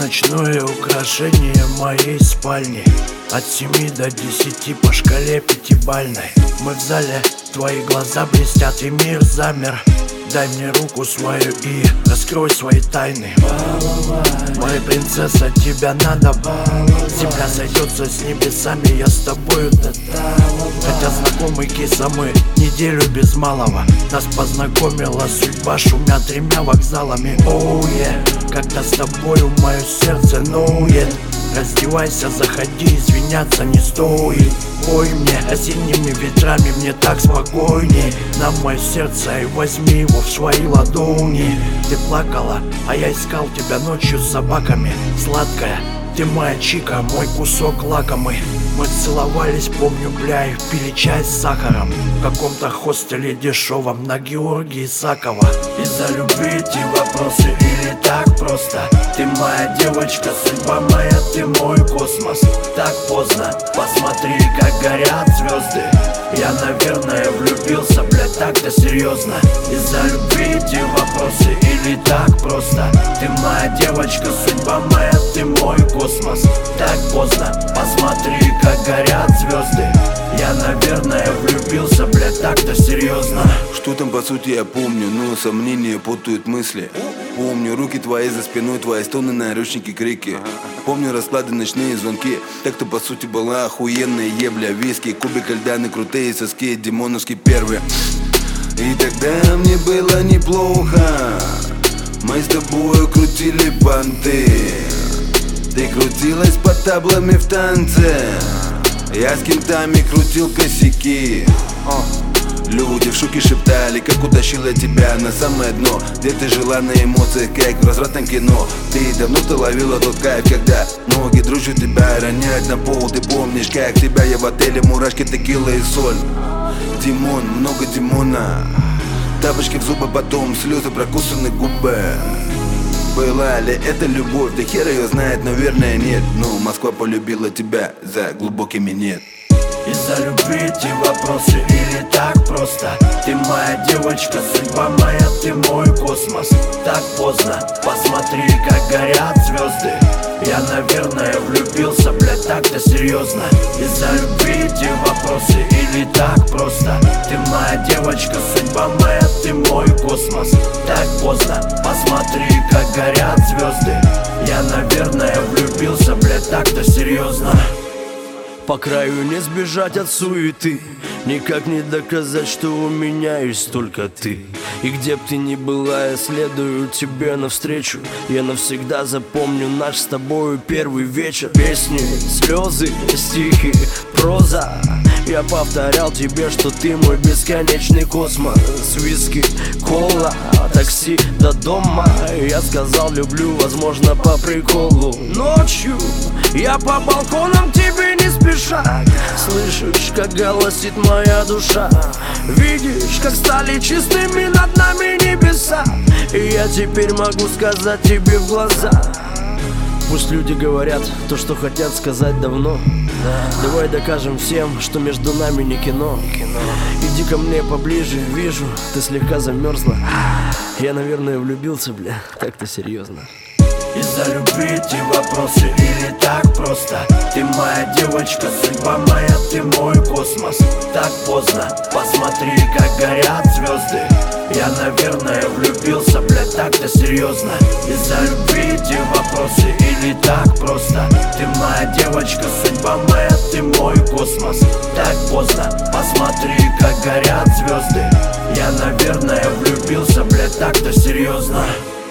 ночное украшение моей спальни. От 7 до 10 по шкале пятибалльной. Мы в зале, твои глаза блестят и мир замер. Дай мне руку свою и раскрой свои тайны. Моя принцесса, тебя надо баловать. Земля сойдется с небесами, я с тобою хотя знакомый киса, мы неделю без малого. Нас познакомила судьба, шумя 3 вокзалами. Оу, когда с тобою мое сердце ноует. Раздевайся, заходи, извиняться не стоит. Ой, мне осенними ветрами, мне так спокойней. На мое сердце и возьми его в свои ладони. Ты плакала, а я искал тебя ночью с собаками. Сладкая, ты моя чика, мой кусок лакомый. Мы целовались, помню, бля, и пили чай с сахаром в каком-то хостеле дешевом на Георгии Исакова. Из-за любви эти вопросы или так просто? Ты моя девочка, судьба моя, ты мой космос. Так поздно, посмотри, как горят звезды. Я, наверное, влюбился, блядь, так-то серьезно. Из-за любви эти вопросы или так просто? Ты моя девочка, судьба моя, ты мой космос. Так поздно, посмотри, как горят звезды. Я, наверное, влюбился, блядь, так-то серьезно. Что там по сути я помню, но сомнения путают мысли. Помню руки твои за спиной, твои стоны, наручники, крики. Помню расклады, ночные звонки. Так-то по сути была охуенная ебля. Виски, кубик льда, крутые соски, димоновский первый. И тогда мне было неплохо. Мы с тобою крутили банты. Ты крутилась под таблами в танце. Я с кентами крутил косяки. Люди в шоке шептали, как утащила тебя на самое дно. Где ты жила на эмоциях, как в развратном кино. Ты давно-то ловила тот кайф, когда ноги дружат тебя, роняют на пол. Ты помнишь, как тебя я в отеле, мурашки, текила и соль. Димон, много Димона. Тапочки в зубы, потом слезы, прокусаны губы. Была ли это любовь? Да хер ее знает, наверное нет. Но Москва полюбила тебя за глубокими нет. Из-за любви эти вопросы или так просто? Ты моя девочка, судьба моя, ты мой космос. Так поздно, посмотри, как горят звезды. Я, наверное, влюбился, блядь, так-то серьезно. Из-за любви эти вопросы или так просто? Ты моя девочка, судьба моя, ты мой космос. Так поздно, посмотри, как горят звезды. Я, наверное, влюбился, блядь, так-то серьезно. По краю не сбежать от суеты, никак не доказать, что у меня есть только ты. И где б ты ни была, я следую тебе навстречу. Я навсегда запомню наш с тобою первый вечер. Песни, слезы, стихи, проза. Я повторял тебе, что ты мой бесконечный космос. Виски, кола, такси до дома. Я сказал люблю, возможно по приколу. Ночью я по балконам тебе не спеша. Слышишь, как голосит моя душа. Видишь, как стали чистыми над нами небеса. И я теперь могу сказать тебе в глаза. Пусть люди говорят то, что хотят сказать давно. Давай докажем всем, что между нами не кино. Иди ко мне поближе, вижу, ты слегка замерзла. Я, наверное, влюбился, бля, так-то серьезно. Из-за любви эти вопросы или так просто? Ты моя девочка, судьба моя, ты мой космос. Так поздно, посмотри, как горят звезды. Я, наверное, влюбился, блядь, так-то серьезно. Из-за любви эти вопросы или так просто? Ты моя девочка, судьба моя, ты мой космос. Так поздно, посмотри, как горят звезды. Я, наверное, влюбился, блядь, так-то серьезно.